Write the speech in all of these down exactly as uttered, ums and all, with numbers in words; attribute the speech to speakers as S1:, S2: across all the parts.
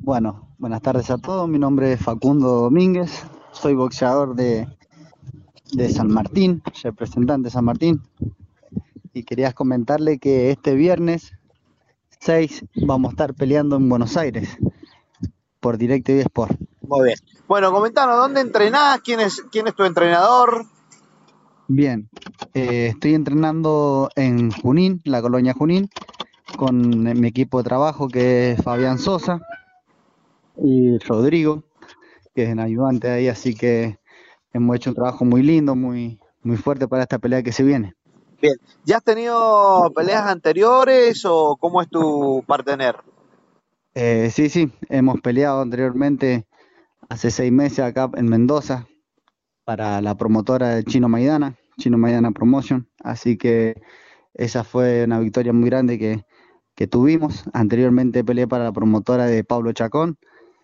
S1: Bueno, buenas tardes a todos. Mi nombre es Facundo Domínguez. Soy boxeador de, de San Martín, representante de San Martín. Y quería comentarle que este viernes seis vamos a estar peleando en Buenos Aires por DirecTV Sport.
S2: Muy bien. Bueno, comentanos, ¿dónde entrenás? ¿Quién es, quién es tu entrenador?
S1: Bien, eh, estoy entrenando en Junín, la colonia Junín, con mi equipo de trabajo que es Fabián Sosa y Rodrigo, que es el ayudante ahí, así que hemos hecho un trabajo muy lindo, muy, muy fuerte para esta pelea que se viene.
S2: Bien. ¿Ya has tenido peleas anteriores o cómo es tu partener?
S1: Eh, sí, sí, hemos peleado anteriormente hace seis meses acá en Mendoza para la promotora de Chino Maidana, Chino Maidana Promotion, así que esa fue una victoria muy grande que, que tuvimos. Anteriormente peleé para la promotora de Pablo Chacón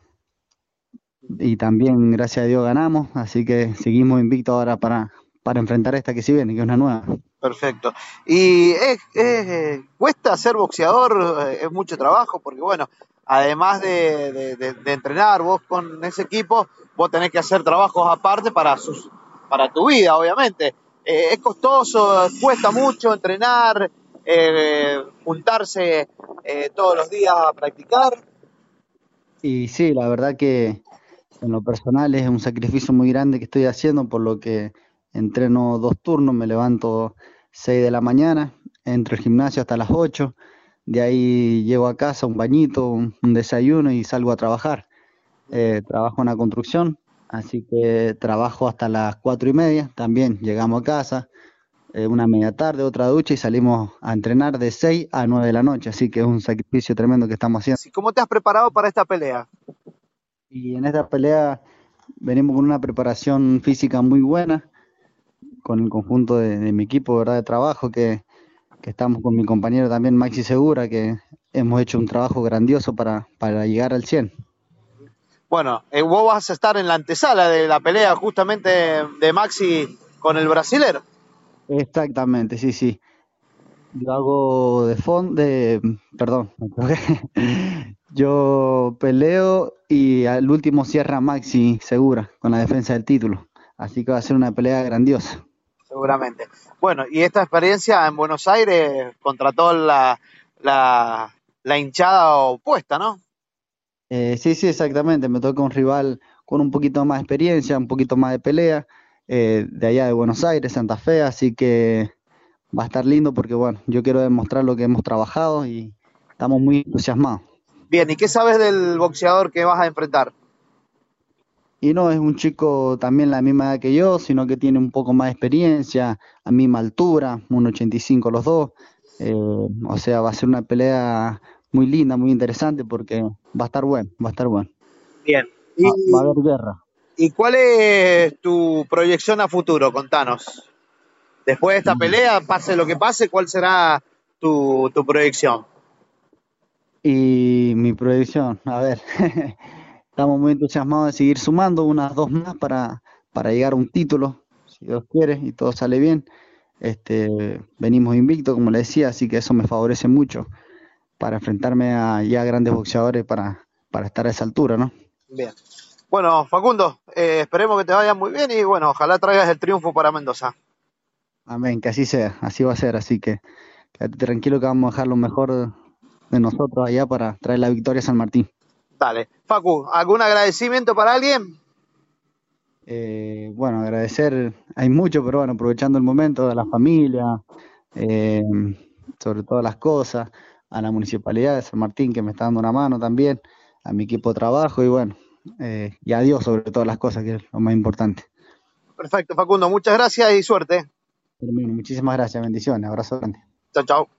S1: y también gracias a Dios ganamos, así que seguimos invictos ahora para, para enfrentar esta que sí viene, que es una nueva.
S2: Perfecto. ¿Y es, es, cuesta ser boxeador? ¿Es mucho trabajo? Porque bueno, además de, de, de, de entrenar vos con ese equipo, vos tenés que hacer trabajos aparte para, sus, para tu vida, obviamente. Eh, es costoso, cuesta mucho entrenar, eh, juntarse eh, todos los días a practicar.
S1: Y sí, la verdad que en lo personal es un sacrificio muy grande que estoy haciendo, por lo que entreno dos turnos, me levanto seis de la mañana, entro al gimnasio hasta las ocho, de ahí llego a casa, un bañito, un, un desayuno y salgo a trabajar. Eh, trabajo en la construcción, así que trabajo hasta las cuatro y media, también llegamos a casa, eh, una media tarde, otra ducha y salimos a entrenar de seis a nueve de la noche, así que es un sacrificio tremendo que estamos haciendo.
S2: ¿Cómo te has preparado para esta pelea?
S1: Y en esta pelea venimos con una preparación física muy buena, con el conjunto de, de mi equipo, ¿verdad? De trabajo, que, que estamos con mi compañero también Maxi Segura, que hemos hecho un trabajo grandioso para, para llegar al cien.
S2: Bueno, eh, vos vas a estar en la antesala de la pelea justamente de Maxi con el brasilero.
S1: Exactamente, sí, sí. Yo hago de fondo, de, perdón, me equivoqué. Yo peleo y al último cierra Maxi Segura con la defensa del título. Así que va a ser una pelea grandiosa.
S2: Seguramente. Bueno, y esta experiencia en Buenos Aires contra toda la, la, la hinchada opuesta, ¿no?
S1: Eh, sí, sí, exactamente. Me toca un rival con un poquito más de experiencia, un poquito más de pelea, eh, de allá de Buenos Aires, Santa Fe, así que va a estar lindo porque, bueno, yo quiero demostrar lo que hemos trabajado y estamos muy entusiasmados.
S2: Bien, ¿y qué sabes del boxeador que vas a enfrentar?
S1: Y no es un chico también la misma edad que yo, sino que tiene un poco más de experiencia, a misma altura, uno ochenta y cinco los dos. Eh, o sea, va a ser una pelea muy linda, muy interesante porque va a estar bueno, va a estar bueno.
S2: Bien.
S1: Va, va a
S2: ¿Y,
S1: haber guerra.
S2: ¿Y cuál es tu proyección a futuro? Contanos. Después de esta pelea, pase lo que pase, ¿cuál será tu, tu proyección?
S1: Y mi proyección, a ver, estamos muy entusiasmados de seguir sumando unas dos más para, para llegar a un título, si Dios quiere y todo sale bien. Este, venimos invictos, como le decía, así que eso me favorece mucho para enfrentarme a ya grandes boxeadores para, para estar a esa altura, ¿no?
S2: Bien. Bueno, Facundo, eh, esperemos que te vaya muy bien y bueno, ojalá traigas el triunfo para Mendoza.
S1: Amén, que así sea, así va a ser, así que quédate tranquilo que vamos a dejar lo mejor de nosotros allá para traer la victoria a San Martín.
S2: Dale. Facu, ¿algún agradecimiento para alguien?
S1: Eh, bueno, agradecer, hay mucho, pero bueno, aprovechando el momento, a la familia, eh, sobre todas las cosas, a la Municipalidad de San Martín que me está dando una mano también, a mi equipo de trabajo y bueno, eh, y a Dios sobre todas las cosas, que es lo más importante.
S2: Perfecto, Facundo, muchas gracias y suerte.
S1: Hermano, muchísimas gracias, bendiciones, abrazo grande.
S2: Chao, chao.